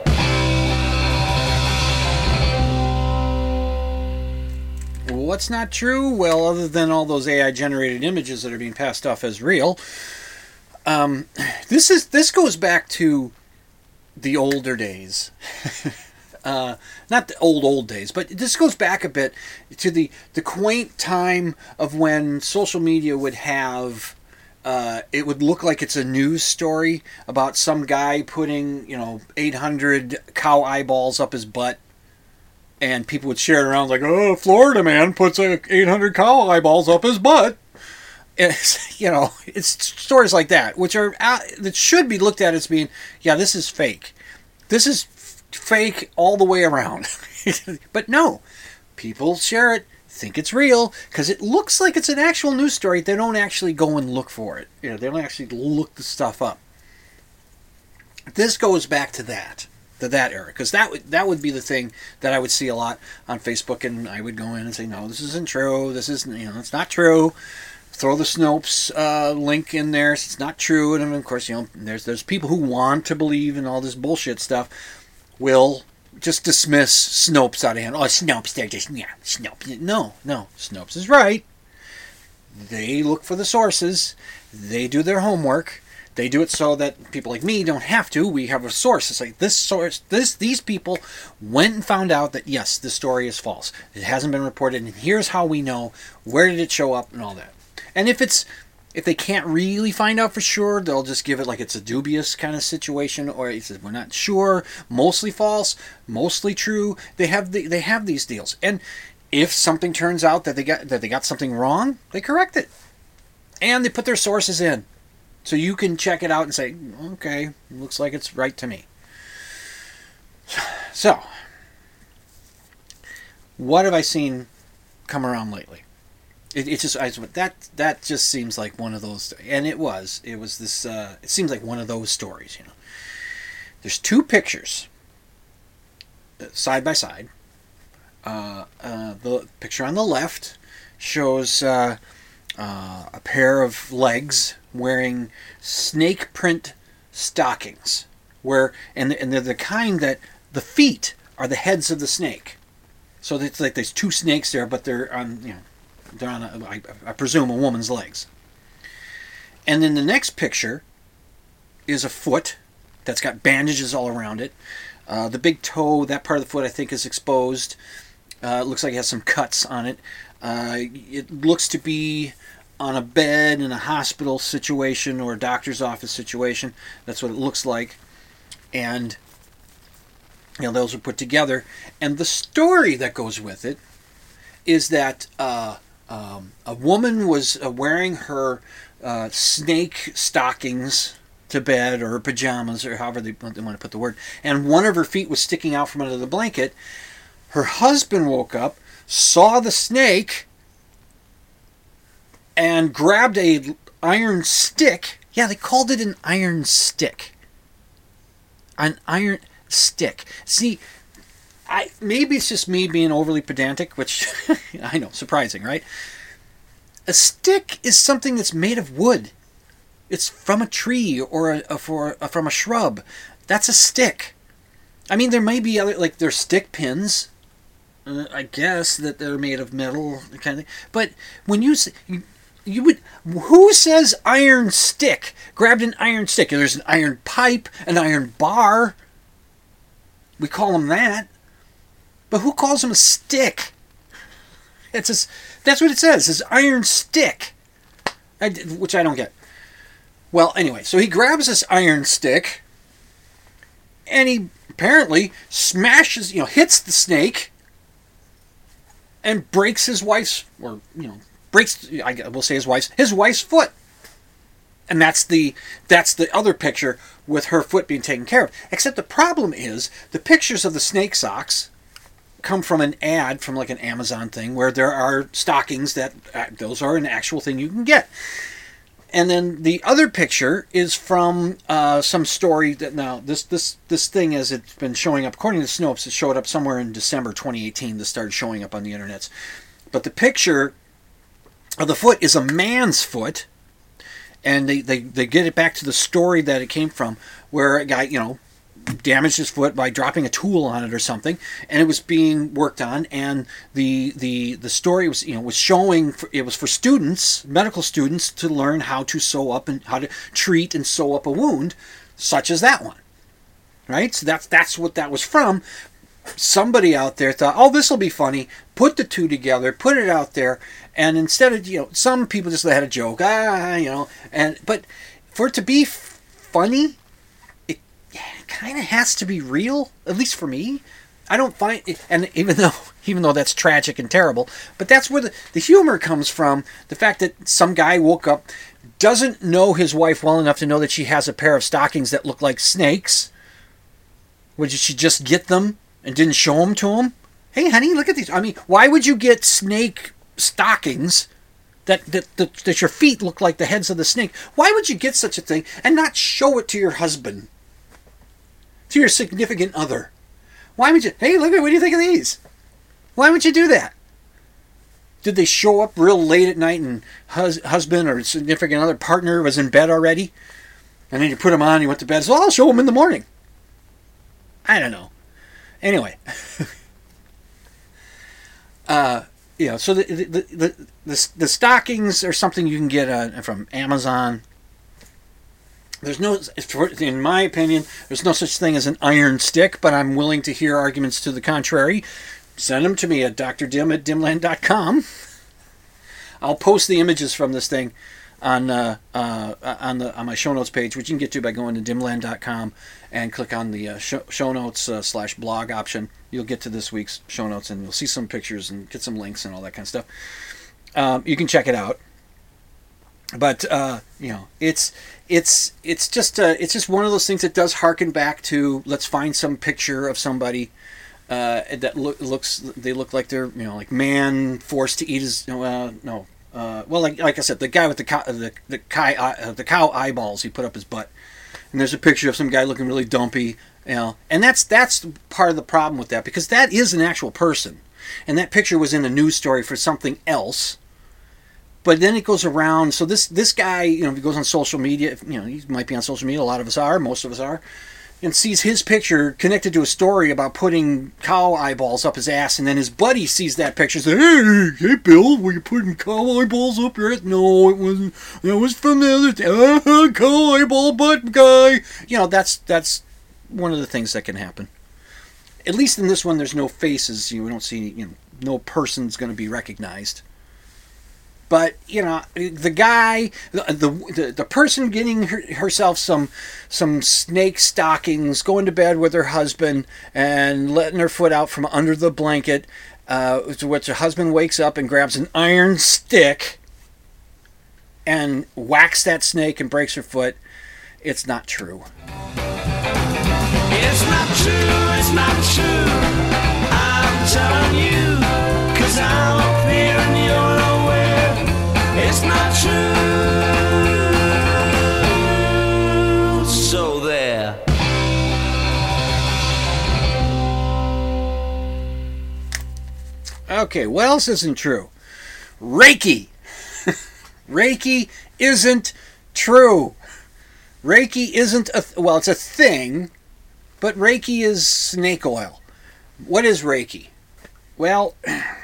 What's not true? Well, other than all those A I-generated images that are being passed off as real, um, this is this goes back to the older days. uh, not the old, old days, but this goes back a bit to the, the quaint time of when social media would have... Uh, it would look like it's a news story about some guy putting, you know, eight hundred cow eyeballs up his butt. And people would share it around like, oh, Florida man puts a eight hundred cow eyeballs up his butt. It's, you know, it's stories like that, which are that should be looked at as being, yeah, this is fake. This is f- fake all the way around. But no, people share it, think it's real, because it looks like it's an actual news story. They don't actually go and look for it. You know, they don't actually look the stuff up. This goes back to that. To that era, because that would that would be the thing that I would see a lot on Facebook, and I would go in and say, no, this isn't true. This isn't, you know, it's not true. Throw the Snopes uh, link in there. It's not true, and of course, you know, there's there's people who want to believe in all this bullshit stuff. Will just dismiss Snopes out of hand. Oh, Snopes, they're just yeah, Snopes. No, no, Snopes is right. They look for the sources. They do their homework. They do it so that people like me don't have to. We have a source. It's like this source, this these people went and found out that yes, this story is false. It hasn't been reported, and here's how we know. Where did it show up, and all that. And if it's if they can't really find out for sure, they'll just give it like it's a dubious kind of situation, or it says we're not sure, mostly false, mostly true. They have the, they have these deals, and if something turns out that they got that they got something wrong, they correct it, and they put their sources in. So you can check it out and say, okay, looks like it's right to me. So, what have I seen come around lately? It, it just I, that that just seems like one of those, and it was it was this. Uh, it seems like one of those stories, you know. There's two pictures, side by side. Uh, uh, the picture on the left shows uh, uh, a pair of legs wearing snake print stockings, where and and they're the kind that the feet are the heads of the snake. So it's like there's two snakes there, but they're on you know they're on a, I, I presume a woman's legs. And then the next picture is a foot that's got bandages all around it. Uh, the big toe, that part of the foot, I think is exposed. Uh, it looks like it has some cuts on it. Uh, it looks to be on a bed in a hospital situation or a doctor's office situation. That's what it looks like. And You know, those are put together, and the story that goes with it is that uh, um, a woman was uh, wearing her uh, snake stockings to bed, or her pajamas, or however they, they want to put the word, and one of her feet was sticking out from under the blanket. Her husband woke up, saw the snake, and grabbed a iron stick. Yeah, they called it an iron stick. An iron stick. See, I maybe it's just me being overly pedantic, which I know, surprising, right? A stick is something that's made of wood. It's from a tree or a, a, for, a, from a shrub. That's a stick. I mean, there may be other, like, there's stick pins, uh, I guess, that they're made of metal, kind of thing. But when you, you, you would, who says iron stick? Grabbed an iron stick. There's an iron pipe, an iron bar. We call them that. But who calls them a stick? It's a, that's what it says. It's iron stick. I, which I don't get. Well, anyway, so he grabs this iron stick, and he apparently smashes, you know, hits the snake, and breaks his wife's, or, you know, breaks, I will say his wife's, his wife's foot. And that's the, that's the other picture with her foot being taken care of. Except the problem is, the pictures of the snake socks come from an ad from like an Amazon thing, where there are stockings that, uh, those are an actual thing you can get. And then the other picture is from uh, some story that now this this this thing, as it's been showing up according to Snopes, it showed up somewhere in December twenty eighteen. This started showing up on the internet. But the picture of the foot is a man's foot, and they, they, they get it back to the story that it came from, where a guy, you know, damaged his foot by dropping a tool on it or something, and it was being worked on, and the the the story was, you know, was showing for, it was for students, medical students, to learn how to sew up and how to treat and sew up a wound such as that one, right? So that's that's what that was from. Somebody out there thought, oh, this will be funny, put the two together, put it out there, and instead of, you know, some people just had a joke, ah, you know, and but for it to be f- funny, it kind of has to be real, at least for me. I don't find it, and even though even though that's tragic and terrible, but that's where the, the humor comes from. The fact that some guy woke up, doesn't know his wife well enough to know that she has a pair of stockings that look like snakes. Would she just get them and didn't show them to him? Hey, honey, look at these. I mean, why would you get snake stockings that, that, that, that your feet look like the heads of the snake? Why would you get such a thing and not show it to your husband? To your significant other? Why would you, hey, look at, what do you think of these? Why would you do that? Did they show up real late at night and hus- husband or significant other partner was in bed already? And then you put them on and you went to bed. So I'll show them in the morning. I don't know. Anyway. uh, you know, so the the, the, the, the stockings are something you can get uh, from Amazon. There's no, in my opinion, there's no such thing as an iron stick, but I'm willing to hear arguments to the contrary. Send them to me at d r dim at dimland dot com. I'll post the images from this thing on uh, uh, on the on my show notes page, which you can get to by going to dimland dot com and click on the uh, show, show notes uh, slash blog option. You'll get to this week's show notes, and you'll see some pictures and get some links and all that kind of stuff. Um, you can check it out. But uh, you know, it's it's it's just uh, it's just one of those things that does harken back to, let's find some picture of somebody uh, that lo- looks they look like they're, you know, like man forced to eat his uh, no uh, well like like I said, the guy with the cow, the the cow uh, the cow eyeballs he put up his butt, and there's a picture of some guy looking really dumpy, you know, and that's that's part of the problem with that, because that is an actual person, and that picture was in a news story for something else. But then it goes around. So this this guy, you know, he goes on social media. You know, he might be on social media. A lot of us are. Most of us are. And sees his picture connected to a story about putting cow eyeballs up his ass. And then his buddy sees that picture and says, hey, hey, Bill, were you putting cow eyeballs up your ass? No, it wasn't. That was from the other day. Uh, cow eyeball butt guy. You know, that's that's one of the things that can happen. At least in this one, there's no faces. You know, we don't see, you know, no person's going to be recognized. But, you know, the guy, the the, the person getting her, herself some some snake stockings, going to bed with her husband and letting her foot out from under the blanket, uh, to which her husband wakes up and grabs an iron stick and whacks that snake and breaks her foot. It's not true. It's not true, it's not true. I'm telling you, 'cause I'm up here and you're nowhere. It's not true. So there. Okay, what else isn't true? Reiki. Reiki isn't true. Reiki isn't a, th- well, it's a thing, but Reiki is snake oil. What is Reiki? Well,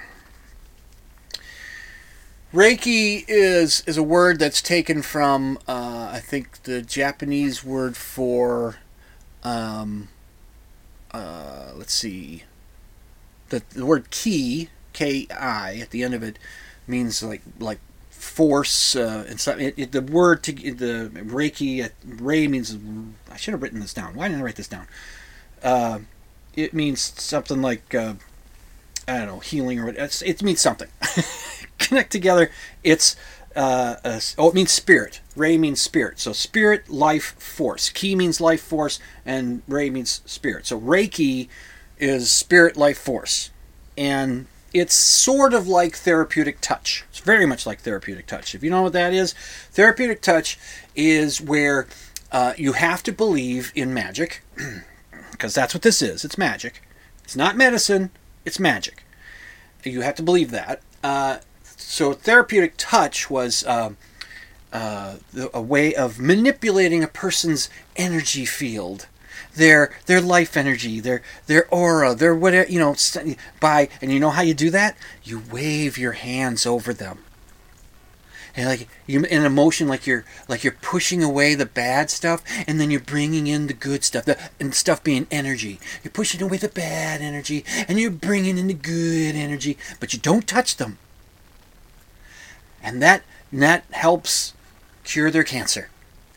Reiki is is a word that's taken from, uh, I think, the Japanese word for, um, uh, let's see, the, the word ki, K I, at the end of it, means like like force, uh, and so it, it, the word to the Reiki, uh, Rei means, I should have written this down. Why didn't I write this down? Uh, it means something like, uh, I don't know, healing or what. It's, it means something. Connect together. It's uh, a, oh, it means spirit. Rei means spirit. So spirit, life, force. Ki means life force, and Rei means spirit. So Reiki is spirit, life, force, and it's sort of like therapeutic touch. It's very much like therapeutic touch. If you know what that is, therapeutic touch is where uh, you have to believe in magic, because that's what this is. It's magic. It's not medicine. It's magic. You have to believe that. Uh, so therapeutic touch was uh, uh, a way of manipulating a person's energy field. Their their life energy, their their aura, their whatever, you know, by, and you know how you do that? You wave your hands over them. And like you in a motion, like you're like you're pushing away the bad stuff, and then you're bringing in the good stuff. The and stuff being energy. You're pushing away the bad energy, and you're bringing in the good energy, but you don't touch them. And that and that helps cure their cancer.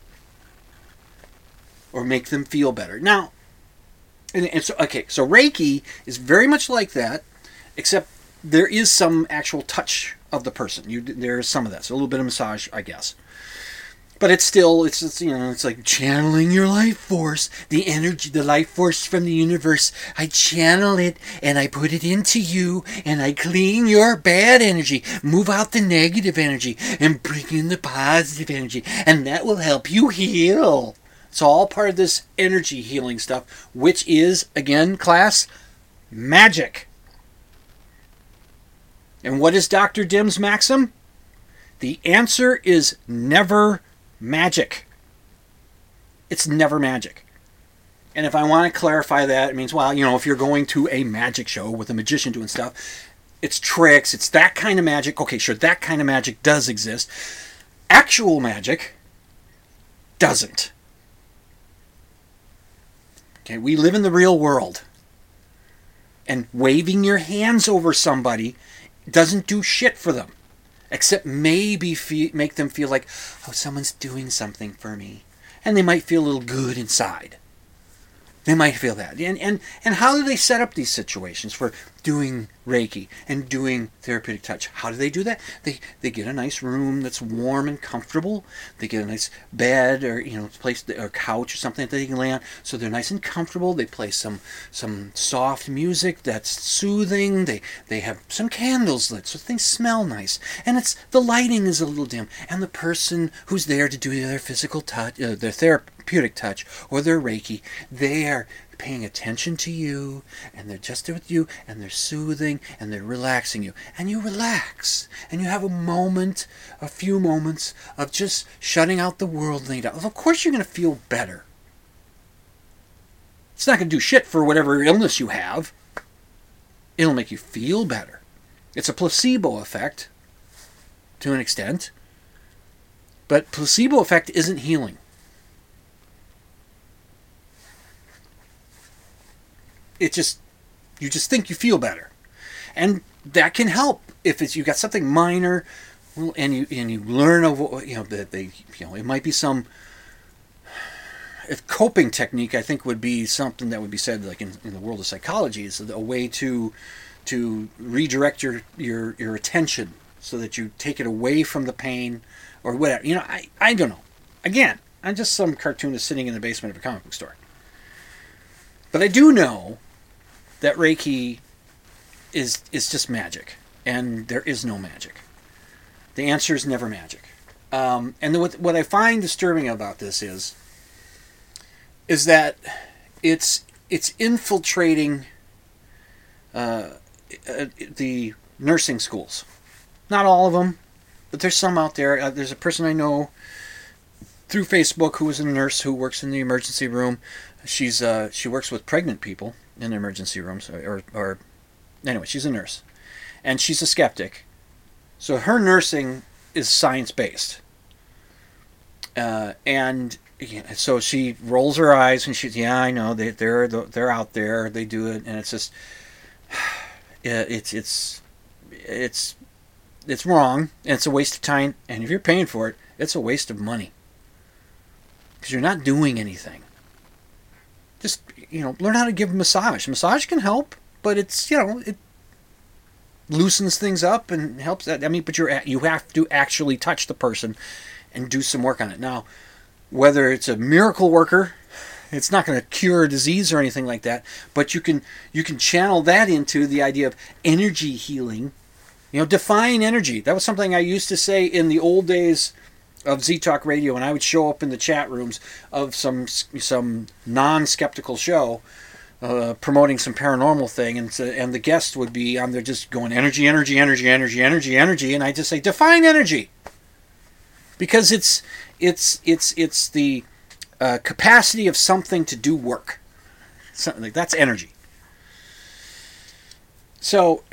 Or make them feel better. Now, and, and so, okay, so Reiki is very much like that, except there is some actual touch of the person. You, there is some of that, so a little bit of massage, I guess. But it's still, it's, it's you know, it's like channeling your life force, the energy, the life force from the universe. I channel it and I put it into you, and I clean your bad energy, move out the negative energy, and bring in the positive energy, and that will help you heal. It's all part of this energy healing stuff, which is, again, class, magic. And what is Doctor Dim's maxim? The answer is never magic. It's never magic. And if I want to clarify that, it means, well, you know, if you're going to a magic show with a magician doing stuff, it's tricks, it's that kind of magic. Okay, sure, that kind of magic does exist. Actual magic doesn't. Okay, we live in the real world. And waving your hands over somebody doesn't do shit for them. Except maybe fe- make them feel like, oh, someone's doing something for me. And they might feel a little good inside. They might feel that. And, and, and how do they set up these situations for doing Reiki and doing therapeutic touch? How do they do that? They they get a nice room that's warm and comfortable. They get a nice bed or, you know, place or couch or something that they can lay on, so they're nice and comfortable. They play some some soft music that's soothing. They they have some candles lit so things smell nice. And it's the lighting is a little dim, and the person who's there to do their physical touch, uh, their therapeutic touch or their Reiki, they are paying attention to you, and they're just there with you, and they're soothing, and they're relaxing you. And you relax, and you have a moment, a few moments of just shutting out the world. Of course you're going to feel better. It's not going to do shit for whatever illness you have. It'll make you feel better. It's a placebo effect, to an extent. But placebo effect isn't healing. It just, you just think you feel better. And that can help if it's, you've got something minor, Well, and you and you learn of what, you know, that they, you know, it might be some if coping technique. I think would be something that would be said like in, in the world of psychology is a way to to redirect your your your attention so that you take it away from the pain or whatever. You know, I I don't know. Again, I'm just some cartoonist sitting in the basement of a comic book store. But I do know that Reiki is is just magic, and there is no magic. The answer is never magic. Um, and what what I find disturbing about this is is that it's it's infiltrating uh, the nursing schools. Not all of them, but there's some out there. Uh, there's a person I know through Facebook who is a nurse who works in the emergency room. She's uh, she works with pregnant people in the emergency rooms, or, or anyway, she's a nurse, and she's a skeptic. So her nursing is science-based. Uh, and yeah, so she rolls her eyes and she's, yeah, I know, they, they're they're out there, they do it, and it's just, yeah, it's it's it's it's wrong, and it's a waste of time, and if you're paying for it, it's a waste of money. Because you're not doing anything. Just, you know, learn how to give a massage. Massage can help, but it's, you know, it loosens things up and helps that. I mean, but you're you have to actually touch the person and do some work on it. Now, whether it's a miracle worker, it's not going to cure a disease or anything like that, but you can you can channel that into the idea of energy healing. You know, define energy. That was something I used to say in the old days of Z-Talk Radio, and I would show up in the chat rooms of some some non-skeptical show uh, promoting some paranormal thing, and and the guest would be on there just going energy, energy, energy, energy, energy, energy, and I just say define energy, because it's it's it's it's the uh, capacity of something to do work. Something like that's energy. So,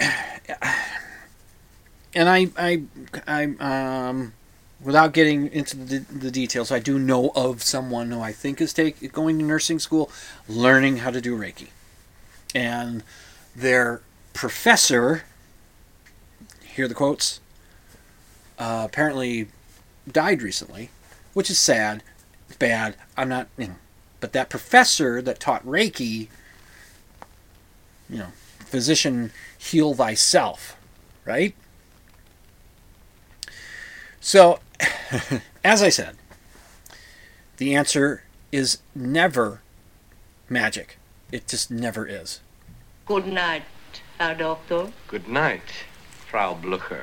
and I I I um. Without getting into the, the details, I do know of someone who I think is take, going to nursing school, learning how to do Reiki. And their professor, hear the quotes, uh, apparently died recently, which is sad, bad. I'm not, you know, but that professor that taught Reiki, you know, physician, heal thyself, right? So, as I said, the answer is never magic. It just never is. Good night, Herr Doctor. Good night, Frau Blucher.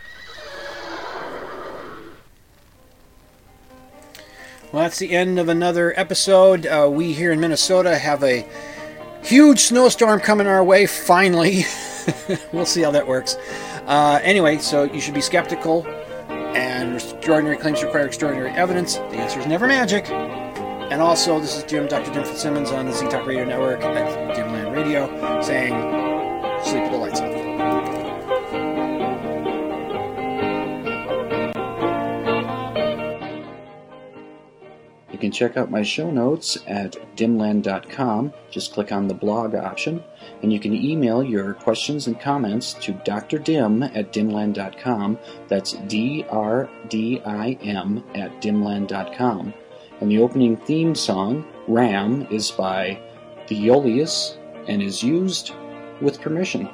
Well, that's the end of another episode. Uh, we here in Minnesota have a huge snowstorm coming our way, finally. We'll see how that works. Uh, anyway, so you should be skeptical. And extraordinary claims require extraordinary evidence. The answer is never magic. And also, this is Jim, Doctor Jim Fitzsimmons on the Z-Talk Radio Network at Dimland Radio, saying, sleep with the lights off. You can check out my show notes at dimland dot com. Just click on the blog option. And you can email your questions and comments to drdim at dimland dot com. That's D R D I M at dimland dot com. And the opening theme song, Ram, is by the Iolius and is used with permission.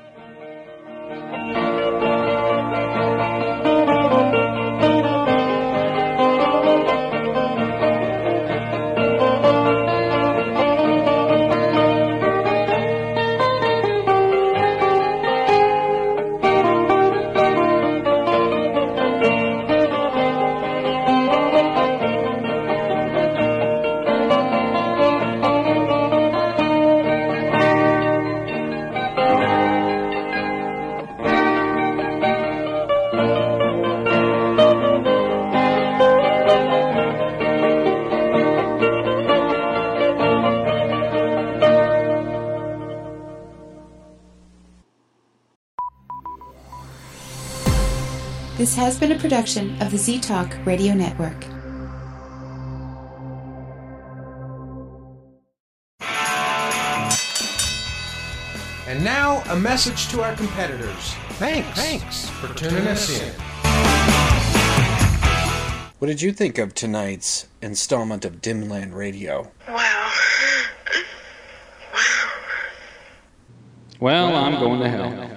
This has been a production of the Z-Talk Radio Network. And now, a message to our competitors. Thanks. Thanks for tuning us in. What did you think of tonight's installment of Dimland Radio? Wow. Well, I'm going to hell.